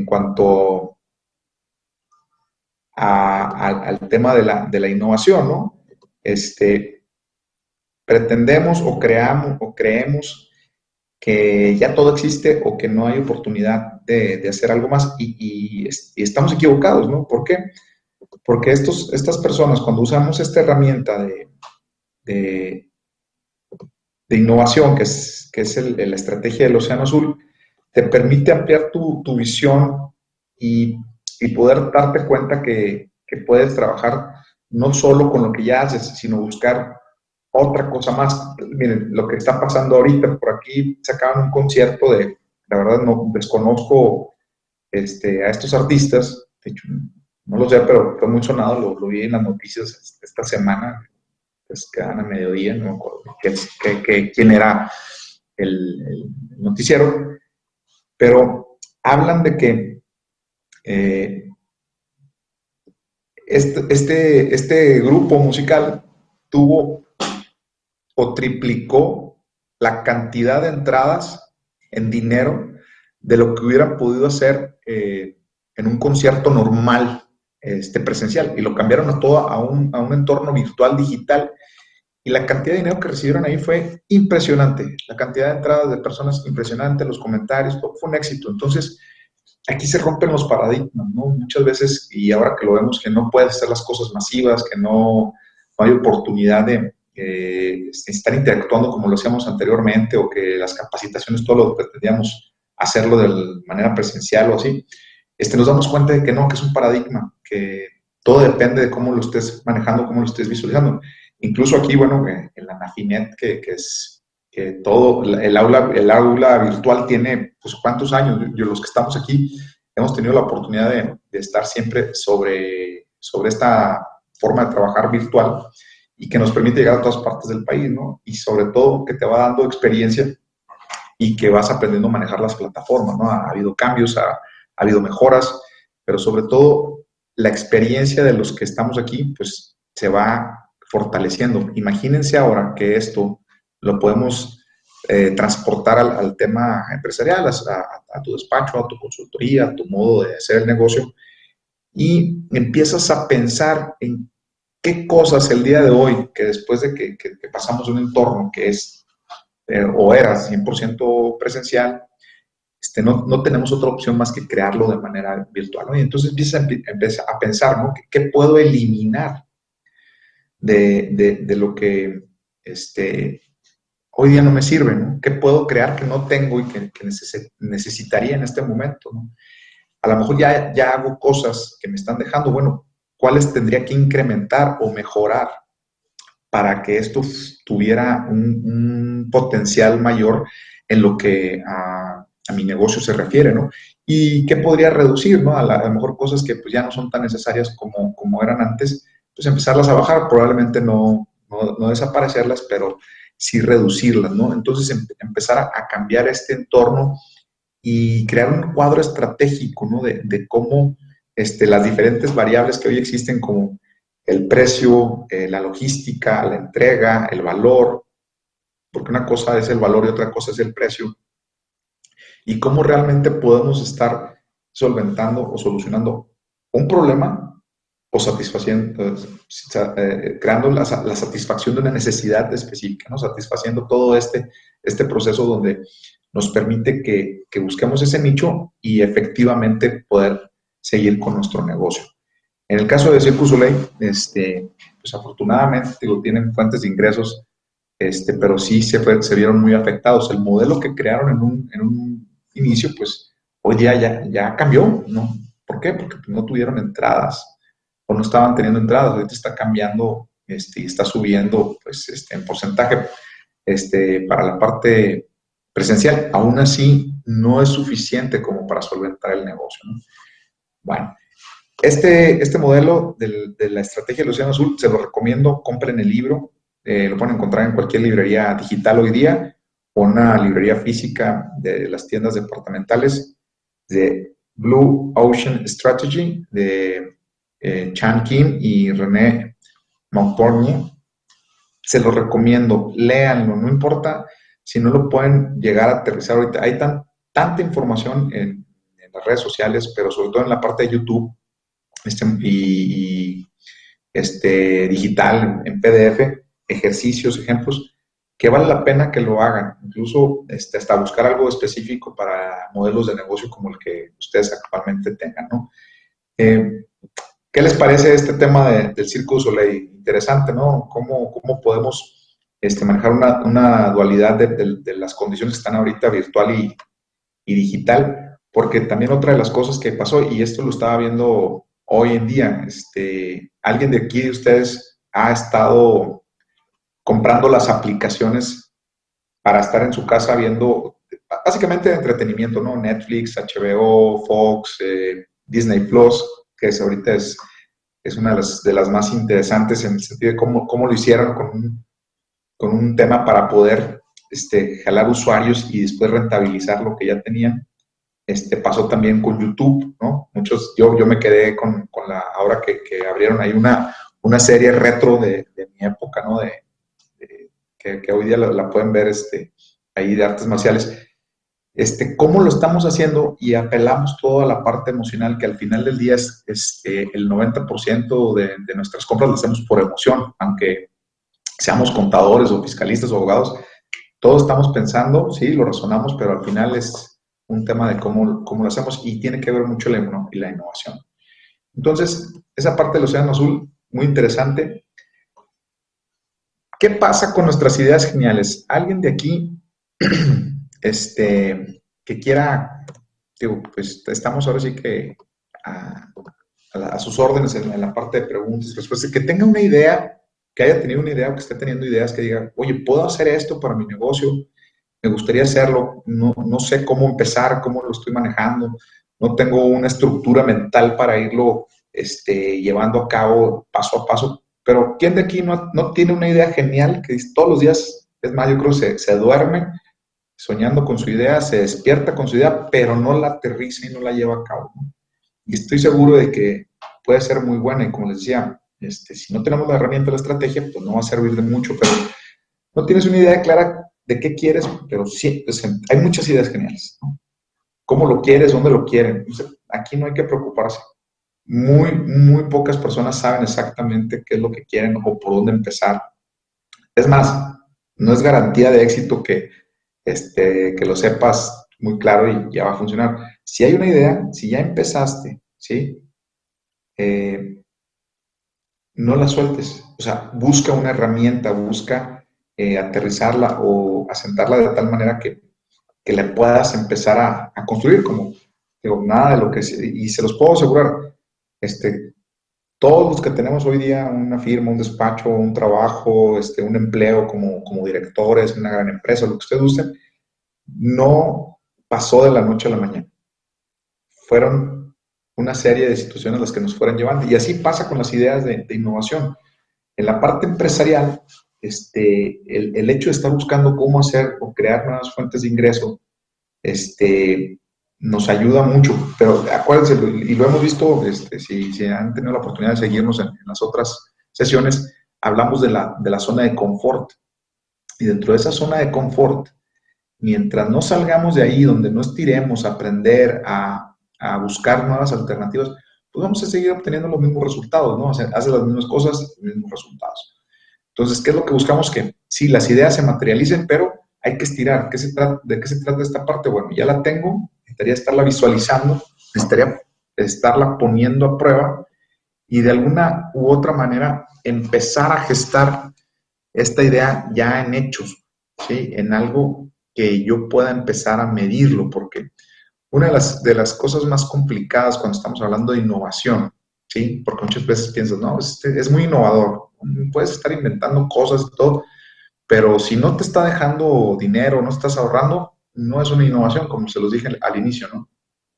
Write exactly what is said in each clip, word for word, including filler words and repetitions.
cuanto a, a, al tema de la, de la innovación, ¿no? Este, pretendemos o creamos o creemos que ya todo existe o que no hay oportunidad de, de hacer algo más y, y, y, estamos equivocados, ¿no? ¿Por qué? Porque estos, estas personas, cuando usamos esta herramienta de, de, de innovación, que es, que es el, la estrategia del Océano Azul, te permite ampliar tu, tu visión y, y poder darte cuenta que, que puedes trabajar no solo con lo que ya haces, sino buscar otra cosa más. Miren, lo que está pasando ahorita, por aquí sacaban un concierto de, la verdad no desconozco este, a estos artistas, de hecho, no lo sé, pero fue muy sonado, lo, lo vi en las noticias esta semana, pues quedan a mediodía, no me acuerdo que, que, que, quién era el, el noticiero, pero hablan de que eh, este, este, este grupo musical tuvo o triplicó la cantidad de entradas en dinero de lo que hubieran podido hacer eh, en un concierto normal este, presencial, y lo cambiaron a todo a un, a un entorno virtual digital, y la cantidad de dinero que recibieron ahí fue impresionante, la cantidad de entradas de personas impresionante, los comentarios, todo fue un éxito. Entonces, aquí se rompen los paradigmas, ¿no? Muchas veces, y ahora que lo vemos, que no puedes hacer las cosas masivas, que no, no hay oportunidad de eh, estar interactuando como lo hacíamos anteriormente, o que las capacitaciones, todo lo que pretendíamos hacerlo de manera presencial o así, este, nos damos cuenta de que no, que es un paradigma, que todo depende de cómo lo estés manejando, cómo lo estés visualizando. Incluso aquí, bueno, en la NAFINET, que, que es que todo, el aula, el aula virtual tiene, pues, ¿cuántos años? Yo, los que estamos aquí hemos tenido la oportunidad de, de estar siempre sobre, sobre esta forma de trabajar virtual, y que nos permite llegar a todas partes del país, ¿no? Y sobre todo que te va dando experiencia y que vas aprendiendo a manejar las plataformas, ¿no? Ha habido cambios, ha, ha habido mejoras, pero sobre todo la experiencia de los que estamos aquí, pues se va fortaleciendo. Imagínense ahora que esto lo podemos eh, transportar al, al tema empresarial, a, a, a tu despacho, a tu consultoría, a tu modo de hacer el negocio, y empiezas a pensar en qué cosas el día de hoy, que después de que, que, que pasamos de un entorno que es eh, o era cien por ciento presencial, este, no, no tenemos otra opción más que crearlo de manera virtual, ¿no? Y entonces empiezas a, empieza a pensar, ¿no? ¿Qué, ¿Qué puedo eliminar de, de, de lo que este, hoy día no me sirve, ¿no? ¿Qué puedo crear que no tengo y que, que neces necesitaría en este momento, ¿no? A lo mejor ya, ya hago cosas que me están dejando, bueno, ¿cuáles tendría que incrementar o mejorar para que esto tuviera un, un potencial mayor en lo que a, a, mi negocio se refiere, ¿no? Y qué podría reducir, ¿no? A, la, a lo mejor cosas que pues ya no son tan necesarias como, como eran antes, pues empezarlas a bajar, probablemente no, no, no desaparecerlas, pero sí reducirlas, ¿no? Entonces em, empezar a, a cambiar este entorno y crear un cuadro estratégico, ¿no? De, de cómo este, las diferentes variables que hoy existen, como el precio, eh, la logística, la entrega, el valor, porque una cosa es el valor y otra cosa es el precio, y cómo realmente podemos estar solventando o solucionando un problema o satisfaciendo, eh, creando la, la satisfacción de una necesidad específica, ¿no? Satisfaciendo todo este, este proceso donde nos permite que, que busquemos ese nicho y efectivamente poder seguir con nuestro negocio. En el caso de Cirque du Soleil, este, pues afortunadamente digo, tienen fuentes de ingresos, este, pero sí se, fue, se vieron muy afectados. El modelo que crearon en un, en un inicio, pues hoy día ya, ya cambió, ¿no? ¿Por qué? Porque no tuvieron entradas o no estaban teniendo entradas. Ahorita está cambiando este, y está subiendo pues, este, en porcentaje este, para la parte presencial. Aún así, no es suficiente como para solventar el negocio, ¿no? Bueno. Este, este modelo del, de la estrategia del Océano Azul se lo recomiendo, compren el libro, eh, lo pueden encontrar en cualquier librería digital hoy día o una librería física de las tiendas departamentales, de Blue Ocean Strategy, de eh, Chan Kim y René Montpornier. Se lo recomiendo, léanlo, no importa si no lo pueden llegar a aterrizar ahorita. Hay tan, tanta información en en las redes sociales, pero sobre todo en la parte de YouTube este, y, y este, digital, en P D F, ejercicios, ejemplos, que vale la pena que lo hagan, incluso este, hasta buscar algo específico para modelos de negocio como el que ustedes actualmente tengan, ¿no? Eh, ¿Qué les parece este tema de, del Cirque du Soleil? Interesante, ¿no? ¿Cómo, cómo podemos este, manejar una, una dualidad de, de, de las condiciones que están ahorita virtual y, y digital? Porque también otra de las cosas que pasó, y esto lo estaba viendo hoy en día, este, alguien de aquí de ustedes ha estado comprando las aplicaciones para estar en su casa viendo, básicamente de entretenimiento, ¿no? Netflix, H B O, Fox, eh, Disney Plus, que es, ahorita es, es una de las, de las más interesantes en el sentido de cómo, cómo lo hicieron con un, con un tema para poder este, jalar usuarios y después rentabilizar lo que ya tenían. Este, pasó también con YouTube, ¿no? Muchos, yo, yo me quedé con, con la, ahora que, que abrieron ahí una, una serie retro de, de mi época, ¿no? De, de, que, que hoy día la, la pueden ver este, ahí de artes marciales. Este, ¿Cómo lo estamos haciendo? Y apelamos toda la parte emocional, que al final del día es este, el noventa por ciento de, de nuestras compras las hacemos por emoción, aunque seamos contadores o fiscalistas o abogados, todos estamos pensando, sí, lo razonamos, pero al final es un tema de cómo, cómo lo hacemos y tiene que ver mucho la, la innovación. Entonces, esa parte del Océano Azul, muy interesante. ¿Qué pasa con nuestras ideas geniales? ¿Alguien de aquí este, que quiera, digo, pues estamos ahora sí que a, a, a sus órdenes en, en la parte de preguntas y respuestas, que tenga una idea, que haya tenido una idea o que esté teniendo ideas, que diga, oye, ¿puedo hacer esto para mi negocio? Me gustaría hacerlo, no, no sé cómo empezar, cómo lo estoy manejando, no tengo una estructura mental para irlo este, llevando a cabo paso a paso, pero ¿quién de aquí no, no tiene una idea genial que todos los días, es más, yo creo que se, se duerme soñando con su idea, se despierta con su idea, pero no la aterriza y no la lleva a cabo, ¿no? Y estoy seguro de que puede ser muy buena y como les decía, este, si no tenemos la herramienta, la estrategia, pues no va a servir de mucho, pero no tienes una idea clara de qué quieres, pero sí, pues, hay muchas ideas geniales, ¿no? ¿Cómo lo quieres? ¿Dónde lo quieren? Entonces, aquí no hay que preocuparse. Muy, muy pocas personas saben exactamente qué es lo que quieren o por dónde empezar. Es más, no es garantía de éxito que, este, que lo sepas muy claro y ya va a funcionar. Si hay una idea, si ya empezaste, ¿sí? Eh, no la sueltes. O sea, busca una herramienta, busca eh, aterrizarla o asentarla de tal manera que, que la puedas empezar a, a construir, como digo, nada de lo que... Se, y se los puedo asegurar, este, todos los que tenemos hoy día una firma, un despacho, un trabajo, este, un empleo como, como directores, una gran empresa, lo que ustedes gusten, no pasó de la noche a la mañana. Fueron una serie de situaciones las que nos fueron llevando. Y así pasa con las ideas de, de innovación. En la parte empresarial, este, el, el hecho de estar buscando cómo hacer o crear nuevas fuentes de ingreso, este, nos ayuda mucho. Pero acuérdense, y lo hemos visto, este, si, si han tenido la oportunidad de seguirnos en, en las otras sesiones, hablamos de la, de la zona de confort. Y dentro de esa zona de confort, mientras no salgamos de ahí, donde no estiremos a aprender, a, a buscar nuevas alternativas, pues vamos a seguir obteniendo los mismos resultados, ¿no? Hace, hace las mismas cosas, los mismos resultados. Entonces, ¿qué es lo que buscamos? Que sí, las ideas se materialicen, pero hay que estirar. ¿Qué se trata, ¿De qué se trata esta parte? Bueno, ya la tengo, necesitaría estarla visualizando, necesitaría estarla poniendo a prueba y de alguna u otra manera empezar a gestar esta idea ya en hechos, ¿sí? En algo que yo pueda empezar a medirlo, porque una de las, de las cosas más complicadas cuando estamos hablando de innovación, ¿sí? Porque muchas veces piensas, no, es, es muy innovador, puedes estar inventando cosas y todo, pero si no te está dejando dinero, no estás ahorrando, no es una innovación, como se los dije al, al inicio, ¿no?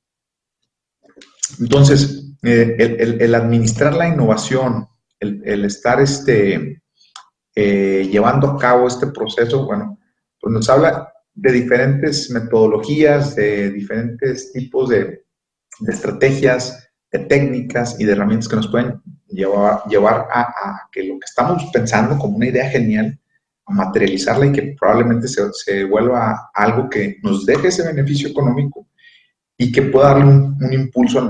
Entonces, eh, el, el, el, administrar la innovación, el, el estar este, eh, llevando a cabo este proceso, bueno, pues nos habla de diferentes metodologías, de diferentes tipos de, de estrategias, de técnicas y de herramientas que nos pueden llevar, llevar a, a, que lo que estamos pensando como una idea genial, a materializarla y que probablemente se, se vuelva algo que nos deje ese beneficio económico y que pueda darle un, un impulso al